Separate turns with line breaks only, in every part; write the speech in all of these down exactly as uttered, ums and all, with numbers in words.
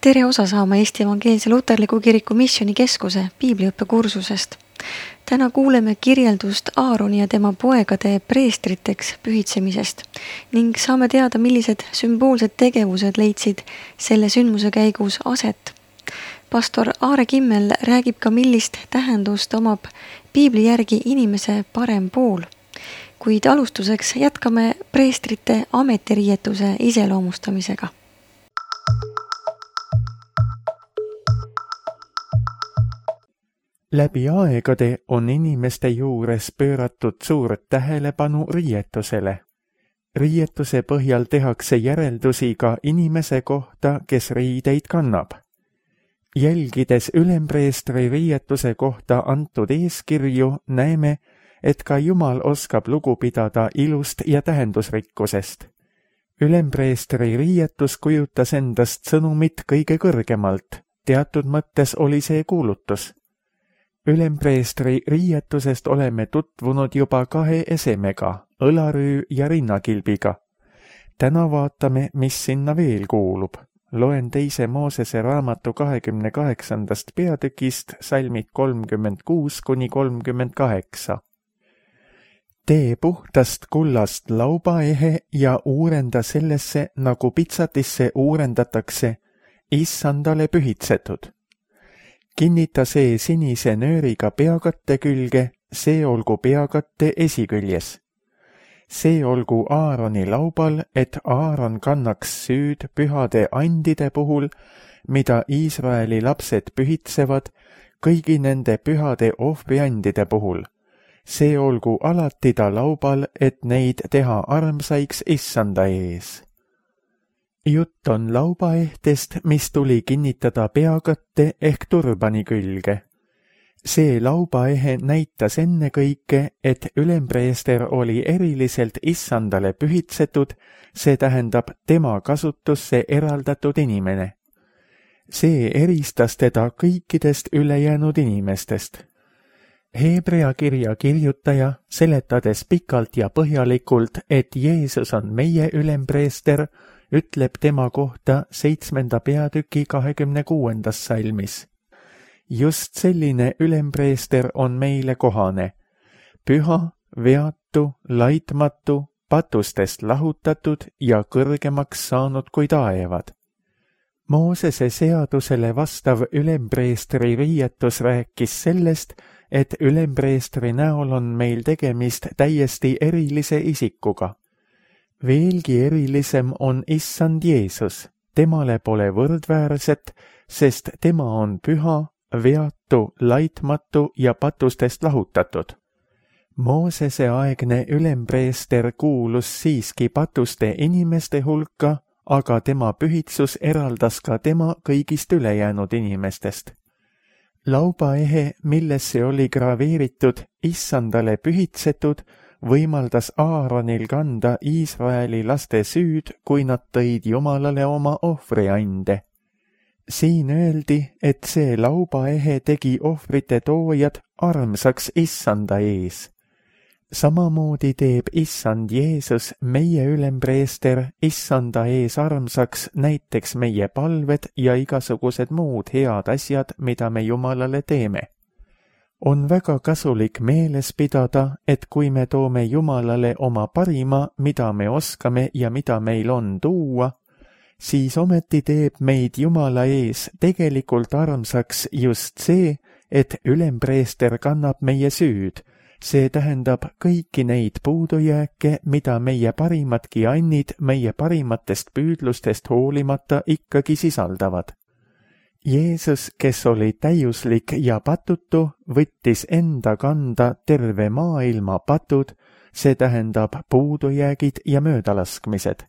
Tere osa saama Eesti Evangeelse Luterliku Kiriku Missioonikeskuse piibliõppekursusest. Täna kuuleme kirjeldust Aaroni ja tema poegade preestriteks pühitsemisest ning saame teada, millised sümboolsed tegevused leidsid selle sündmuse käigus aset. Pastor Aare Kimmel räägib ka, millist tähendust omab piibli järgi inimese parem pool. Kuid alustuseks jätkame preestrite ametiriietuse iseloomustamisega.
Läbi aegade on inimeste juures pööratud suurt tähelepanu riietusele. Riietuse põhjal tehakse järeldusi ka inimese kohta, kes riideid kannab. Jälgides ülempreestri riietuse kohta antud eeskirju, näeme, et ka Jumal oskab lugu pidada ilust ja tähendusrikkusest. Ülempreestri riietus kujutas endast sõnumit kõige kõrgemalt, teatud mõttes oli see kuulutus. Ülempreestri riietusest oleme tutvunud juba kahe esemega, õlarüü ja rinnakilbiga. Täna vaatame, mis sinna veel kuulub. Loen teise Moosese raamatu kahekümne kaheksandast peatükist salmid kolmkümmend kuus kuni kolmkümmend kaheksa. Tee puhtast kullast laubaehe ja uurenda sellesse, nagu pitsatisse uurendatakse, issandale pühitsetud. Kinnita see sinise nööriga peakatte külge, see olgu peakatte esiküljes. See olgu Aaroni laubal, et Aaron kannaks süüd pühade andide puhul, mida Iisraeli lapsed pühitsevad, kõigi nende pühade ohvriandide puhul. See olgu alati ta laubal, et neid teha armsaiks issanda ees. Jutt on laubaehtest, mis tuli kinnitada peakatte ehk turbani külge. See laubaehe näitas ennekõike, et ülempreester oli eriliselt issandale pühitsetud, see tähendab tema kasutusse eraldatud inimene. See eristas teda kõikidest ülejäänud inimestest. Heebrea kirja kirjutaja, seletades pikalt ja põhjalikult, et Jeesus on meie ülempreester, ütleb tema kohta seitsmenda peatüki kahekümne kuuendas salmis. Just selline ülempreester on meile kohane. Püha, veatu, laitmatu, patustest lahutatud ja kõrgemaks saanud kui taevad. Moosese seadusele vastav ülempreestri riietus rääkis sellest, et ülempreestri näol on meil tegemist täiesti erilise isikuga. Veelgi erilisem on issand Jeesus, temale pole võrdväärset, sest tema on püha, veatu, laitmatu ja patustest lahutatud. Moosese aegne ülempreester kuulus siiski patuste inimeste hulka, aga tema pühitsus eraldas ka tema kõigist ülejäänud inimestest. Laubaehe, millesse oli graveeritud issandale pühitsetud, võimaldas Aaronil kanda Iisraeli laste süüd, kui nad tõid Jumalale oma ohvriande. Siin öeldi, et see laubaehe tegi ohvrite toojad armsaks issanda ees. Samamoodi teeb issand Jeesus, meie ülempreester, issanda ees armsaks näiteks meie palved ja igasugused muud head asjad, mida me Jumalale teeme. On väga kasulik meeles pidada, et kui me toome Jumalale oma parima, mida me oskame ja mida meil on tuua, siis ometi teeb meid Jumala ees tegelikult armsaks just see, et ülempreester kannab meie süüd. See tähendab kõiki neid puudujääke, mida meie parimadki annid meie parimatest püüdlustest hoolimata ikkagi sisaldavad. Jeesus, kes oli täiuslik ja patutu, võttis enda kanda terve maailma patud, see tähendab puudujäägid ja möödalaskmised.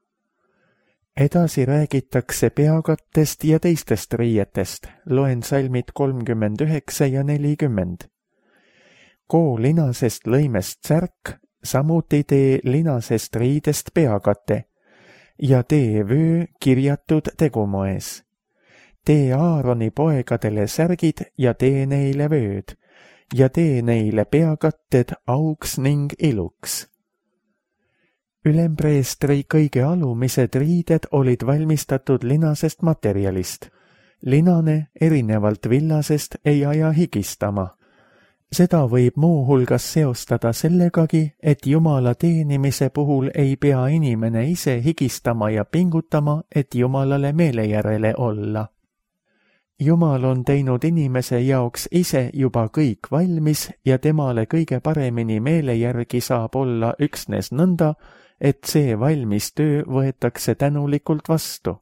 Edasi räägitakse peakattest ja teistest riietest, loen salmid kolmkümmend üheksa ja nelikümmend. Koo linasest lõimest särk, samuti tee linasest riidest peakate ja tee vöö kirjatud tegumoes. Tee Aaroni poegadele särgid ja tee neile vööd ja tee neile peakatted auks ning iluks. Ülempreestri kõige alumised riided olid valmistatud linasest materjalist. Linane, erinevalt villasest, ei aja higistama. Seda võib muu hulgas seostada sellegagi, et Jumala teenimise puhul ei pea inimene ise higistama ja pingutama, et Jumalale meele järele olla. Jumal on teinud inimese jaoks ise juba kõik valmis ja temale kõige paremini meele järgi saab olla üksnes nõnda, et see valmis töö võetakse tänulikult vastu.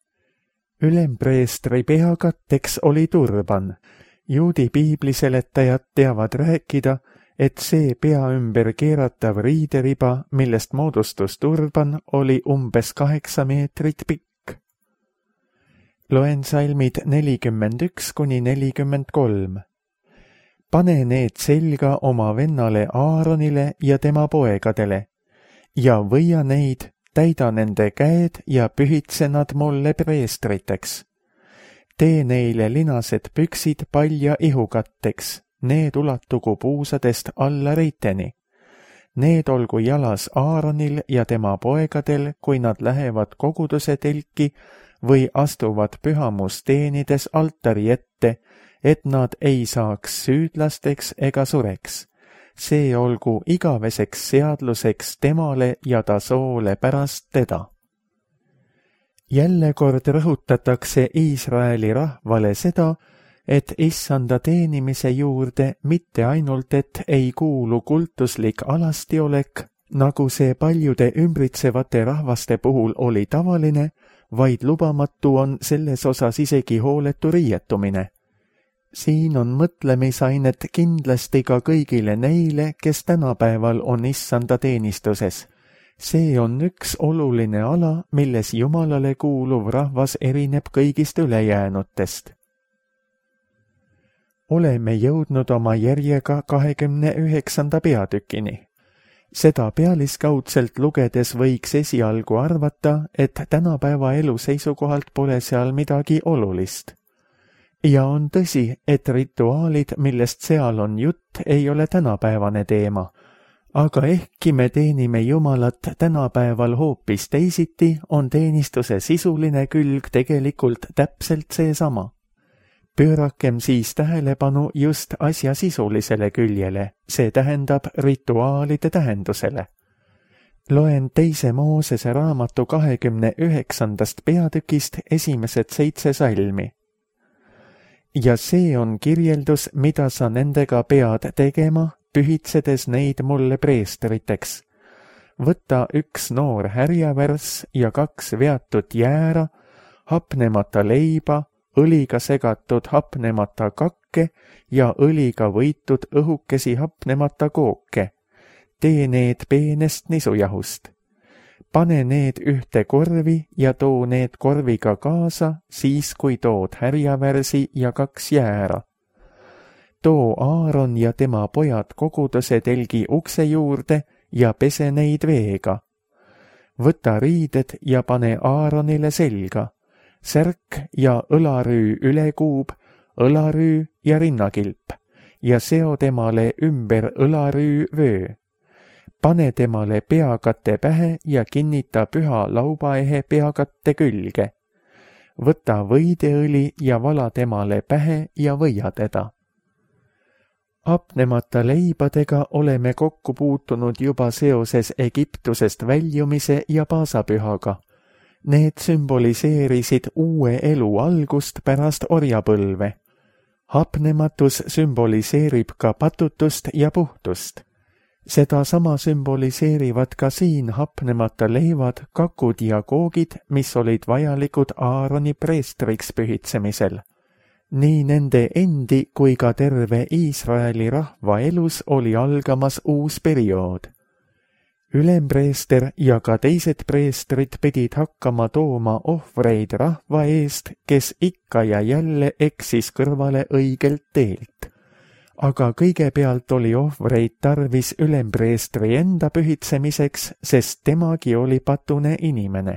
Ülempreestri peakatteks oli turban. Juudi piibliseletajad teavad rääkida, et see pea ümber keeratav riideriba, millest moodustus turban, oli umbes kaheksa meetrit pikk. Loen salmid nelikümmend üks kuni nelikümmend kolm. Pane need selga oma vennale Aaronile ja tema poegadele ja võia neid, täida nende käed ja pühitse nad mulle preestriteks. Tee neile linased püksid palja ihukatteks, need ulatugu puusadest alla reiteni. Need olgu jalas Aaronil ja tema poegadel, kui nad lähevad koguduse telki või astuvad pühamus teenides altari ette, et nad ei saaks süüdlasteks ega sureks. See olgu igaveseks seadluseks temale ja ta soole pärast teda. Jälle kord rõhutatakse Iisraeli rahvale seda, et issanda teenimise juurde mitte ainult, et ei kuulu kultuslik alastiolek, nagu see paljude ümbritsevate rahvaste puhul oli tavaline, vaid lubamatu on selles osas isegi hooletu riietumine. Siin on mõtlemisainet kindlasti ka kõigile neile, kes tänapäeval on issanda teenistuses. See on üks oluline ala, milles Jumalale kuuluv rahvas erineb kõigist ülejäänutest. Oleme jõudnud oma järjega kahekümne üheksanda peatükini. Seda pealiskaudselt lugedes võiks esialgu arvata, et tänapäeva elu seisukohalt pole seal midagi olulist. Ja on tõsi, et rituaalid, millest seal on jutt, ei ole tänapäevane teema. Aga ehkki me teenime Jumalat tänapäeval hoopis teisiti, on teenistuse sisuline külg tegelikult täpselt seesama. Pöörakem siis tähelepanu just asja sisulisele küljele, see tähendab rituaalide tähendusele. Loen teise Moosese raamatu kahekümne üheksandast peatükist esimesed seitse salmi. Ja see on kirjeldus, mida sa nendega pead tegema, pühitsedes neid mulle preestriteks. Võta üks noor härjavärs ja kaks veatud jäära, hapnemata leiba, õliga segatud hapnemata kakke ja õliga võitud õhukesi hapnemata kooke. Tee need peenest nisujahust. Pane need ühte korvi ja too need korviga kaasa, siis kui tood härjavärsi ja kaks jäära. Too Aaron ja tema pojad koguduse telgi ukse juurde ja pese neid veega. Võta riided ja pane Aaronile selga, särk ja õlarüü ülekuub, õlarüü ja rinnakilp ja seo temale ümber õlarüü vöö. Pane temale peakatte pähe ja kinnita püha laubaehe peakatte külge. Võta võideõli ja vala temale pähe ja võia teda. Hapnemata leibadega oleme kokku puutunud juba seoses Egiptusest väljumise ja paasapühaga. Need sümboliseerisid uue elu algust pärast orjapõlve. Hapnematus sümboliseerib ka patutust ja puhtust. Seda sama sümboliseerivad ka siin hapnemata leivad, kakud ja koogid, mis olid vajalikud Aaroni preestriks pühitsemisel. Nii nende endi kui ka terve Iisraeli rahva elus oli algamas uus periood. Ülempreester ja ka teised preestrid pidid hakkama tooma ohvreid rahva eest, kes ikka ja jälle eksis kõrvale õigelt teelt. Aga kõigepealt oli ohvreid tarvis ülempreestri enda pühitsemiseks, sest temagi oli patune inimene.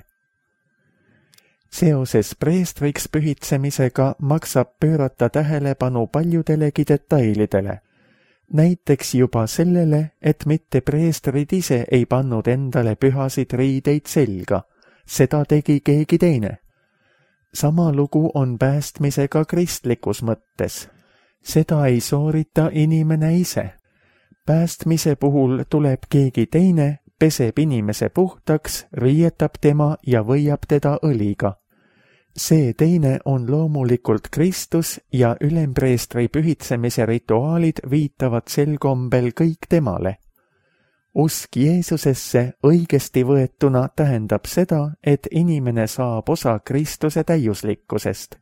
Seoses preestriks pühitsemisega maksab pöörata tähelepanu paljudelegi detailidele. näiteks juba sellele, et mitte preestrid ise ei pannud endale pühasid riideid selga, seda tegi keegi teine. Sama lugu on päästmisega kristlikus mõttes. Seda ei soorita inimene ise. Päästmise puhul tuleb keegi teine, peseb inimese puhtaks, riietab tema ja võiab teda õliga. See teine on loomulikult Kristus ja ülempreestri pühitsemise rituaalid viitavad sel kombel kõik temale. Usk Jeesusesse õigesti võetuna tähendab seda, et inimene saab osa Kristuse täiuslikkusest.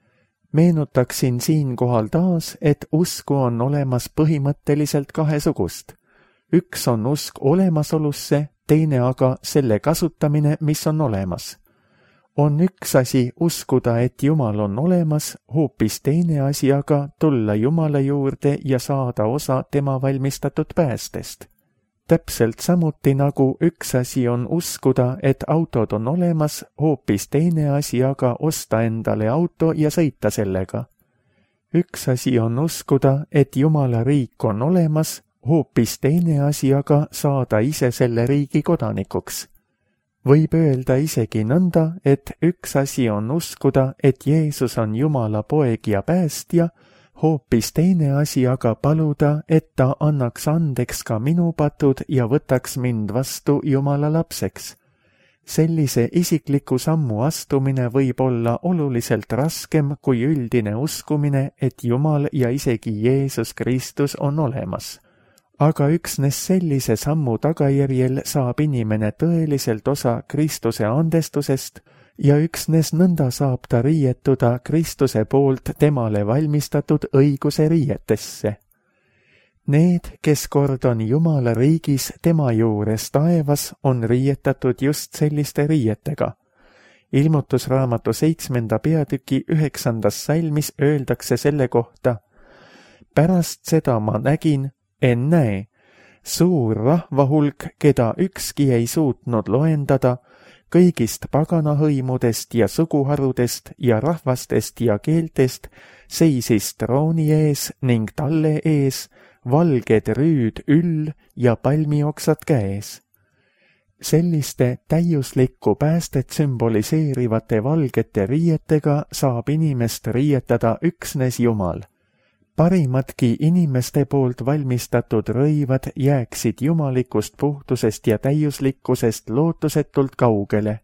Meenutaksin siinkohal taas, et usku on olemas põhimõtteliselt kahesugust. Üks on usk olemasolusse, teine aga selle kasutamine, mis on olemas. On üks asi uskuda, et Jumal on olemas, hoopis teine asi aga tulla Jumala juurde ja saada osa tema valmistatud päästest. Täpselt samuti nagu üks asi on uskuda, et autod on olemas, hoopis teine asi aga osta endale auto ja sõita sellega. Üks asi on uskuda, et Jumala riik on olemas, hoopis teine asi aga saada ise selle riigi kodanikuks. Võib öelda isegi nõnda, et üks asi on uskuda, et Jeesus on Jumala poeg ja päästja, hoopis teine asi aga paluda, et ta annaks andeks ka minu patud ja võtaks mind vastu Jumala lapseks. Sellise isikliku sammu astumine võib olla oluliselt raskem kui üldine uskumine, et Jumal ja isegi Jeesus Kristus on olemas. Aga üksnes sellise sammu tagajärjel saab inimene tõeliselt osa Kristuse andestusest ja üksnes nõnda saab ta riietuda Kristuse poolt temale valmistatud õiguse riietesse. Need, kes kord on Jumala riigis tema juures taevas, on riietatud just selliste riietega. Ilmutusraamatu seitsmenda peatüki üheksandas salmis öeldakse selle kohta: pärast seda ma nägin, ennäe, suur rahvahulk, keda ükski ei suutnud loendada, kõigist paganahõimudest ja suguharudest ja rahvastest ja keeltest seisis trooni ees ning talle ees valged rüüd üll ja palmioksad käes. Selliste täiuslikku päästet sümboliseerivate valgete riietega saab inimest riietada üksnes Jumal. Parimadki inimeste poolt valmistatud rõivad jääksid jumalikust puhtusest ja täiuslikkusest lootusetult kaugele.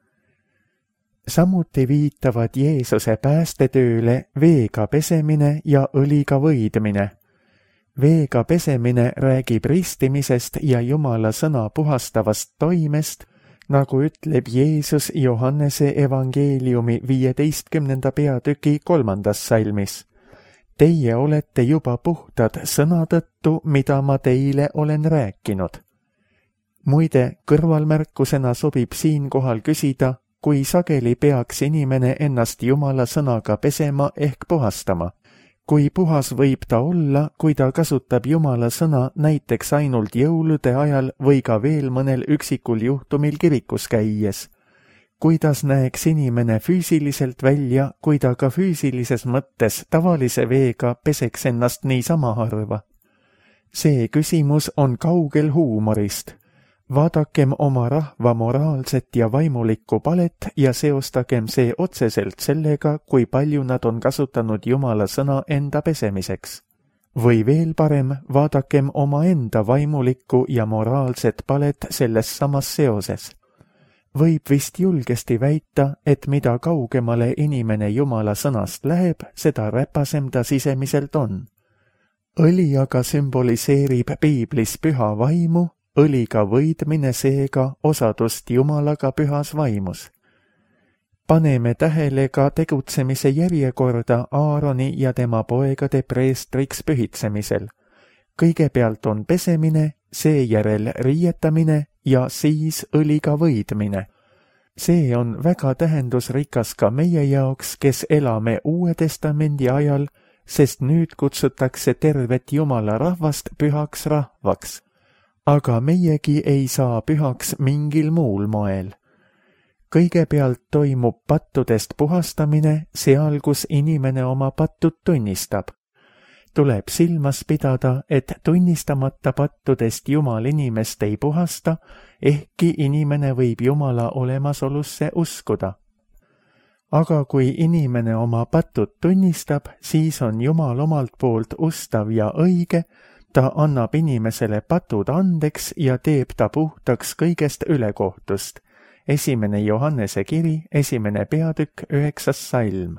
Samuti viitavad Jeesuse päästetööle veega pesemine ja õliga võidmine. Veega pesemine räägib ristimisest ja Jumala sõna puhastavast toimest, nagu ütleb Jeesus Johannese evangeeliumi viieteistkümnenda peatüki kolmandas salmis. Teie olete juba puhtad sõna tõttu, mida ma teile olen rääkinud. Muide, kõrvalmärkusena sobib siinkohal küsida, kui sageli peaks inimene ennast Jumala sõnaga pesema ehk puhastama. Kui puhas võib ta olla, kui ta kasutab Jumala sõna näiteks ainult jõulude ajal või ka veel mõnel üksikul juhtumil kirikus käies. Kuidas näeks inimene füüsiliselt välja, kui ta ka füüsilises mõttes tavalise veega peseks ennast niisama harva? See küsimus on kaugel huumorist. Vaadakem oma rahva moraalset ja vaimulikku palet ja seostagem see otseselt sellega, kui palju nad on kasutanud Jumala sõna enda pesemiseks. Või veel parem, vaadakem oma enda vaimulikku ja moraalset palet selles samas seoses. Võib vist julgesti väita, et mida kaugemale inimene Jumala sõnast läheb, seda räpasem ta sisemiselt on. Õli aga sümboliseerib piiblis püha vaimu, õliga võidmine seega osadust Jumalaga pühas vaimus. Paneme tähele ka tegutsemise järjekorda Aaroni ja tema poegade preestriks pühitsemisel. Kõigepealt on pesemine, seejärel riietamine ja siis õliga võidmine. See on väga tähendusrikas ka meie jaoks, kes elame Uue Testamendi ajal, sest nüüd kutsutakse tervet Jumala rahvast pühaks rahvaks. Aga meiegi ei saa pühaks mingil muul moel. Kõigepealt toimub pattudest puhastamine seal, kus inimene oma pattud tunnistab. tuleb silmas pidada, et tunnistamata pattudest Jumal inimest ei puhasta, ehkki inimene võib Jumala olemasolusse uskuda. Aga kui inimene oma patud tunnistab, siis on Jumal omalt poolt ustav ja õige, ta annab inimesele patud andeks ja teeb ta puhtaks kõigest ülekohtust. Esimene Johannese kiri, esimene peatükk, üheksas salm.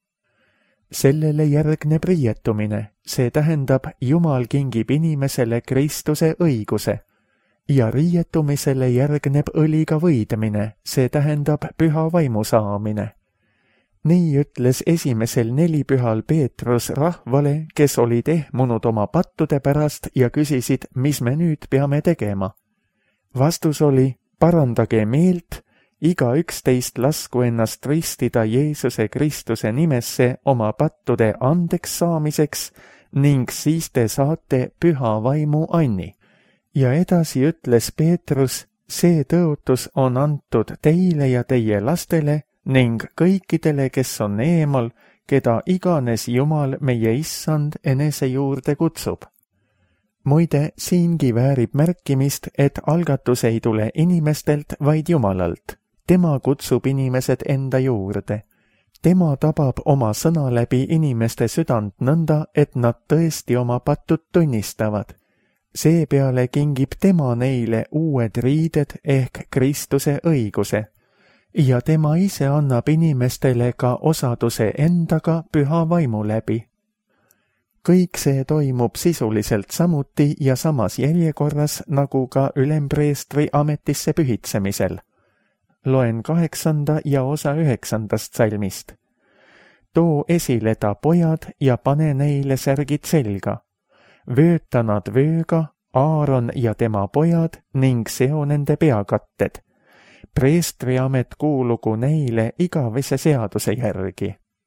Sellele järgneb riietumine, see tähendab, Jumal kingib inimesele Kristuse õiguse. Ja riietumisele järgneb õliga võidmine, see tähendab püha vaimu saamine. Nii ütles esimesel nelipühal Peetrus rahvale, kes olid ehmunud oma pattude pärast ja küsisid, mis me nüüd peame tegema. Vastus oli, parandage meelt, iga üksteist lasku ennast ristida Jeesuse Kristuse nimesse oma pattude andeks saamiseks ning siis te saate püha vaimu anni. Ja edasi ütles Peetrus, see tõotus on antud teile ja teie lastele ning kõikidele, kes on eemal, keda iganes Jumal meie issand enese juurde kutsub. Muide, siingi väärib märkimist, et algatus ei tule inimestelt, vaid Jumalalt. Tema kutsub inimesed enda juurde. Tema tabab oma sõna läbi inimeste südant nõnda, et nad tõesti oma pattud tunnistavad. Seepeale kingib tema neile uued riided ehk Kristuse õiguse. Ja tema ise annab inimestele ka osaduse endaga püha vaimu läbi. Kõik see toimub sisuliselt samuti ja samas järjekorras nagu ka ülempreestri ametisse pühitsemisel. Loen kaheksanda ja osa üheksandast salmist. Too esile ta pojad ja pane neile särgid selga. Vööta nad vööga, Aaron ja tema pojad ning seo nende peakatted. Preestriamet kuulugu neile igavese seaduse järgi.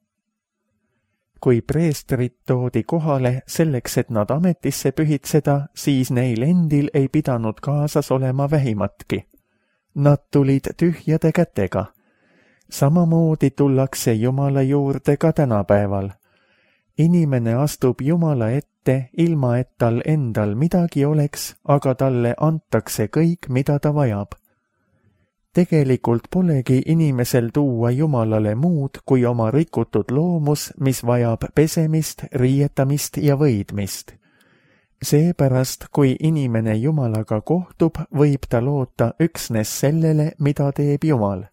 Kui preestrid toodi kohale selleks, et nad ametisse pühitseda, siis neil endil ei pidanud kaasas olema vähimatki. Nad tulid tühjade kätega. Samamoodi tullakse Jumala juurde ka tänapäeval. Inimene astub Jumala ette, ilma et tal endal midagi oleks, aga talle antakse kõik, mida ta vajab. Tegelikult polegi inimesel tuua Jumalale muud kui oma rikutud loomus, mis vajab pesemist, riietamist ja võidmist. Seepärast, kui inimene Jumalaga kohtub, võib ta loota üksnes sellele, mida teeb Jumal.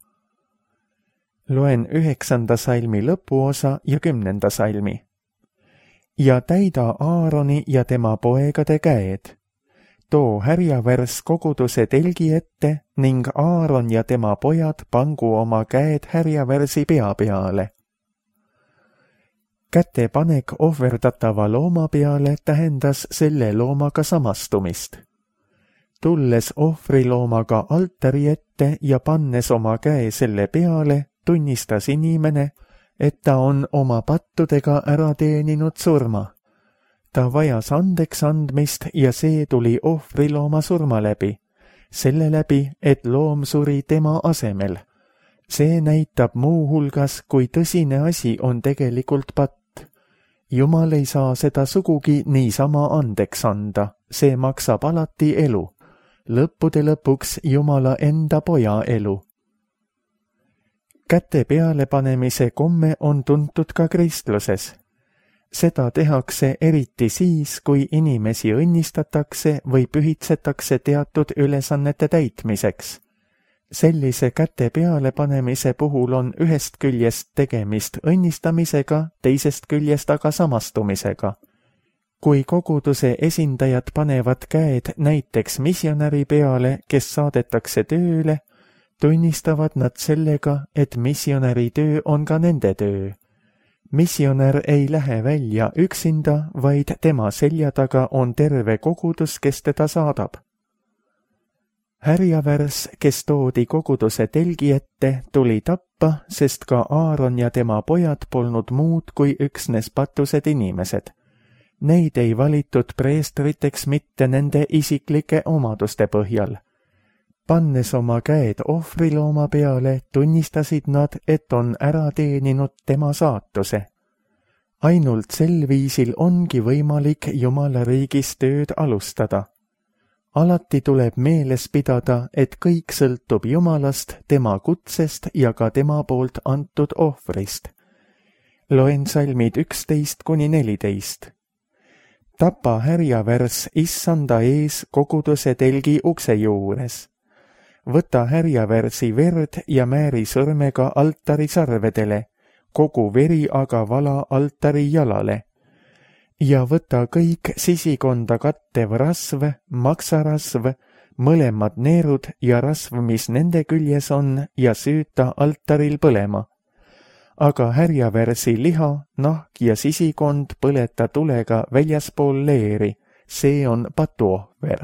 Loen üheksanda salmi lõpuosa ja kümnenda salmi. Ja täida Aaroni ja tema poegade käed. Too härjavärs koguduse telgi ette ning Aaron ja tema pojad pangu oma käed härjavärsi pea peale. Kätepanek ohverdatava looma peale tähendas selle loomaga samastumist. Tulles ohvriloomaga altari ette ja pannes oma käe selle peale, tunnistas inimene, et ta on oma pattudega ära teeninud surma. Ta vajas andeks andmist ja see tuli ohvrilooma surma läbi, selle läbi, et loom suri tema asemel. See näitab muu hulgas, kui tõsine asi on tegelikult patt. Jumal ei saa seda sugugi niisama andeks anda, see maksab alati elu. Lõppude lõpuks Jumala enda poja elu. Käte pealepanemise komme on tuntud ka kristluses. Seda tehakse eriti siis, kui inimesi õnnistatakse või pühitsetakse teatud ülesannete täitmiseks. Sellise käte pealepanemise puhul on ühest küljest tegemist õnnistamisega, teisest küljest aga samastumisega. Kui koguduse esindajad panevad käed näiteks missionäri peale, kes saadetakse tööle, tunnistavad nad sellega, et missionäri töö on ka nende töö. Missionär ei lähe välja üksinda, vaid tema selja taga on terve kogudus, kes teda saadab. Härjavärs, kes toodi koguduse telgi ette, tuli tappa, sest ka Aaron ja tema pojad polnud muud kui üksnes patused inimesed. Neid ei valitud preestriteks mitte nende isiklike omaduste põhjal. Pannes oma käed ohvrilooma peale, tunnistasid nad, et on ära teeninud tema saatuse. ainult sel viisil ongi võimalik Jumala riigis tööd alustada. Alati tuleb meeles pidada, et kõik sõltub Jumalast, tema kutsest ja ka tema poolt antud ohvrist. Loen salmid üksteist kuni neliteist. Tapa härjavärs issanda ees koguduse telgi ukse juures. Võta härjavärsi verd ja määri sõrmega altari sarvedele, kogu veri aga vala altari jalale. Ja võta kõik sisikonda kattev rasv, maksarasv, mõlemad neerud ja rasv, mis nende küljes on, ja süüta altaril põlema. Aga härjavärsi liha, nahk ja sisikond põleta tulega väljaspool leeri, see on patuohver.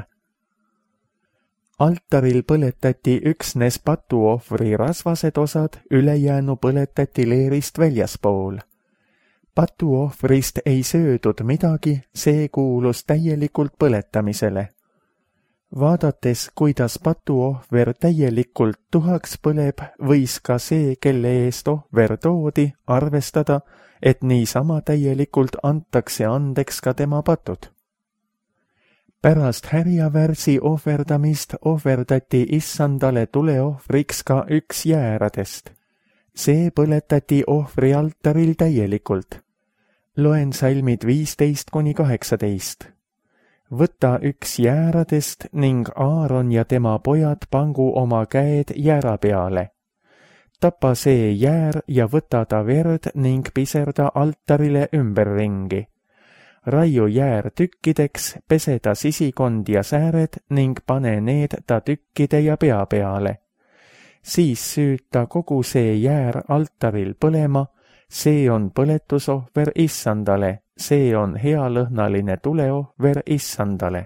Altaril põletati üksnes patuohvri rasvased osad, ülejäänu põletati leerist väljaspool. Patuohvrist ei söödud midagi, see kuulus täielikult põletamisele. Vaadates, kuidas patuohver täielikult tuhaks põleb, võis ka see, kelle eest ohver toodi, arvestada, et niisama täielikult antakse andeks ka tema patud. Pärast härjavärsi ohverdamist ohverdati issandale tuleohvriks ka üks jääradest. See põletati ohvri altaril täielikult. Loen salmid viisteist kuni kaheksateist. Võta üks jääradest ning Aaron ja tema pojad pangu oma käed jäära peale. Tapa see jäär ja võta ta verd ning piserda altarile ümberringi. Raiu jäär tükkideks, pese ta sisikond ja sääred ning pane need ta tükkide ja pea peale. Siis süüta kogu see jäär altaril põlema, see on põletusohver issandale, see on healõhnaline tuleohver issandale.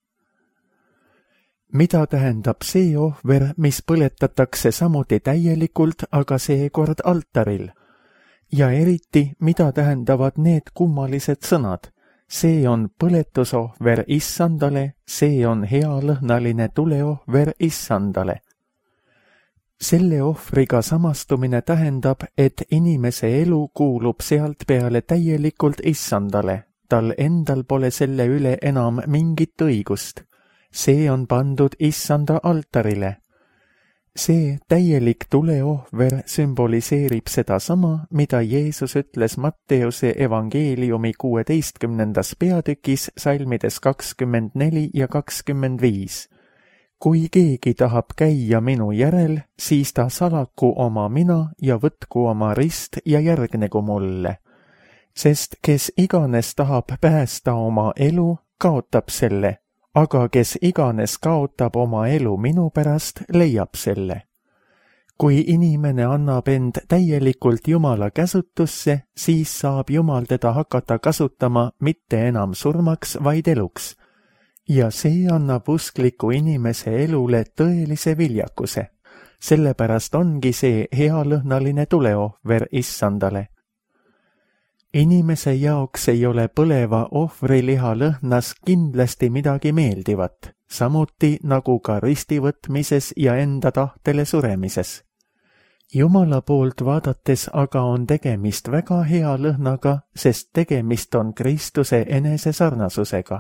Mida tähendab see ohver, mis põletatakse samuti täielikult, aga seekord altaril? Ja eriti, mida tähendavad need kummalised sõnad? See on põletusohver issandale, see on healõhnaline tuleohver issandale. Selle ohvriga samastumine tähendab, et inimese elu kuulub sealt peale täielikult issandale, tal endal pole selle üle enam mingit õigust. See on pandud issanda altarile. See täielik tuleohver sümboliseerib seda sama, mida Jeesus ütles Matteuse evangeeliumi kuueteistkümnendas peatükis salmides kakskümmend neli ja kakskümmend viis. Kui keegi tahab käia minu järel, siis ta salaku oma mina ja võtku oma rist ja järgnegu mulle. Sest kes iganes tahab päästa oma elu, kaotab selle, aga kes iganes kaotab oma elu minu pärast, leiab selle. Kui inimene annab end täielikult Jumala käsutusse, siis saab Jumal teda hakata kasutama mitte enam surmaks, vaid eluks. Ja see annab uskliku inimese elule tõelise viljakuse. Sellepärast ongi see healõhnaline tuleohver issandale. Inimese jaoks ei ole põleva ohvriliha lõhnas kindlasti midagi meeldivat, samuti nagu ka ristivõtmises ja enda tahtele suremises. Jumala poolt vaadates aga on tegemist väga hea lõhnaga, sest tegemist on Kristuse enese sarnasusega.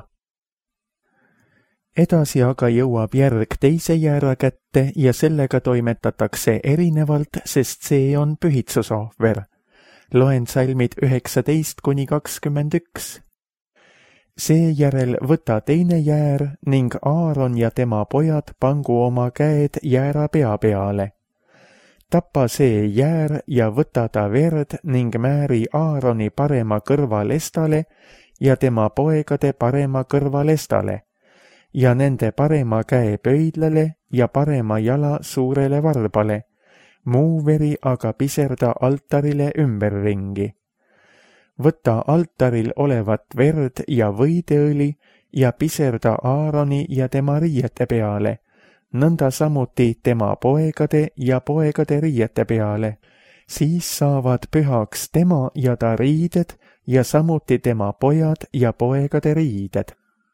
Edasi aga jõuab järg teise jäära kätte ja sellega toimetatakse erinevalt, sest see on pühitsusohver. Loen salmid üheksateist kuni kakskümmend üks. Seejärel võta teine jäär ning Aaron ja tema pojad pangu oma käed jäära pea peale. Tapa see jäär ja võta ta verd ning määri Aaroni parema kõrva lestale ja tema poegade parema kõrva lestale ja nende parema käe pöidlale ja parema jala suurele varbale, muu veri aga piserda altarile ümberringi. Võta altaril olevat verd ja võideõli ja piserda Aaroni ja tema riiete peale, nõnda samuti tema poegade ja poegade riiete peale. Siis saavad pühaks tema ja ta riided ja samuti tema pojad ja poegade riided.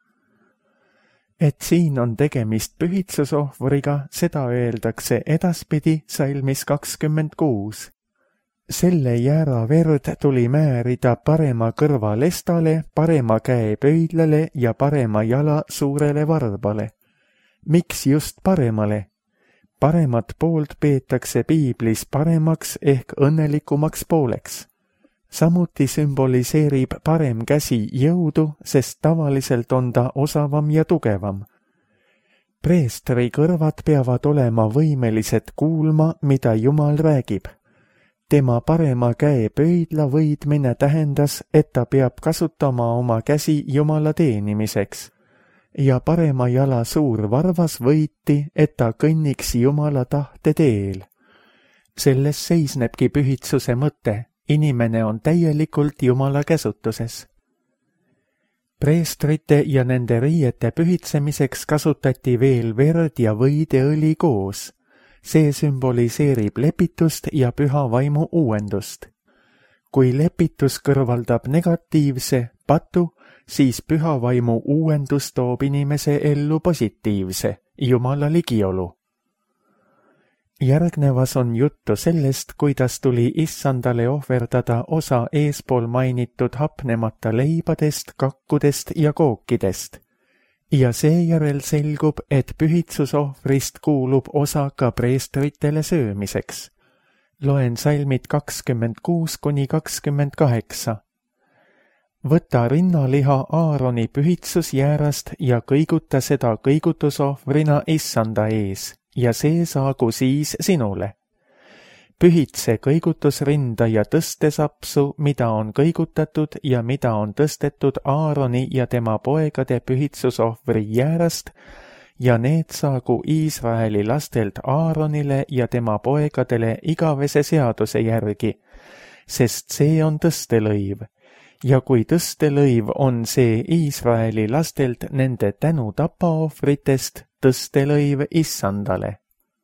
Et siin on tegemist pühitsusohvriga, seda öeldakse edaspidi salmis kakskümmend kuus. selle jäära verd tuli määrida parema kõrva lestale, parema käe pöidlale ja parema jala suurele varbale. Miks just paremale? Paremat poolt peetakse piiblis paremaks ehk õnnelikumaks pooleks. Samuti sümboliseerib parem käsi jõudu, sest tavaliselt on ta osavam ja tugevam. Preestri kõrvad peavad olema võimelised kuulma, mida Jumal räägib. Tema parema käe pöidla võidmine tähendas, et ta peab kasutama oma käsi Jumala teenimiseks. Ja parema jala suur varvas võiti, et ta kõnniks Jumala tahte teel. Selles seisnebki pühitsuse mõte. Inimene on täielikult Jumala käsutuses. Preestrite ja nende riiete pühitsemiseks kasutati veel verd ja võideõli koos. See sümboliseerib lepitust ja püha vaimu uuendust. Kui lepitus kõrvaldab negatiivse, patu, siis püha vaimu uuendus toob inimese ellu positiivse, Jumala ligiolu. Järgnevas on juttu sellest, kuidas tuli issandale ohverdada osa eespool mainitud hapnemata leibadest, kakkudest ja kookidest. Ja seejärel selgub, et pühitsusohvrist kuulub osa ka preestritele söömiseks. Loen salmid kakskümmend kuus kuni kakskümmend kaheksa. Võta rinnaliha Aaroni pühitsusjäärast ja kõiguta seda kõigutusohvrina issanda ees. Ja see saagu siis sinule. Pühitse kõigutusrinda ja tõstesapsu, mida on kõigutatud ja mida on tõstetud Aaroni ja tema poegade pühitsusohvri jäärast, ja need saagu Iisraeli lastelt Aaronile ja tema poegadele igavese seaduse järgi, sest see on tõstelõiv. Ja kui tõstelõiv on see Iisraeli lastelt nende tänu tapaohvritest, tõstelõiv issandale.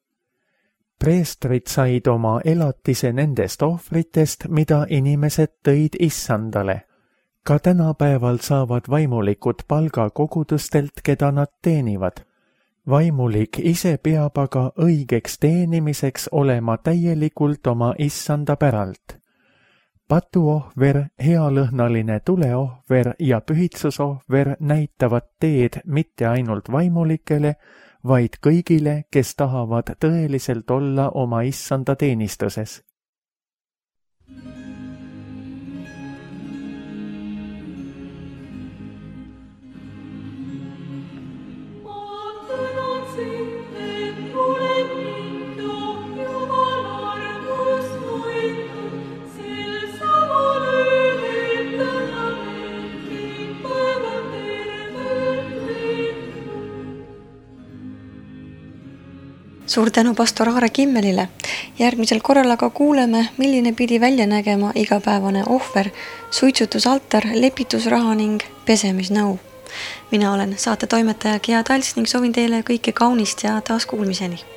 Preestrid said oma elatise nendest ohvritest, mida inimesed tõid issandale. Ka tänapäeval saavad vaimulikud palga kogudustelt, keda nad teenivad. Vaimulik ise peab aga õigeks teenimiseks olema täielikult oma issanda päralt. Patuohver, healõhnaline tuleohver ja pühitsusohver näitavad teed mitte ainult vaimulikele, vaid kõigile, kes tahavad tõeliselt olla oma issanda teenistuses.
Suur tänu pastor Aare Kimmelile. Järgmisel korral aga kuuleme, milline pidi välja nägema igapäevane ohver, suitsutusaltar, lepitusraha ning pesemisnõu. Mina olen saate toimetaja Gea Talts ning soovin teile kõike kaunist ja taas kuulmiseni.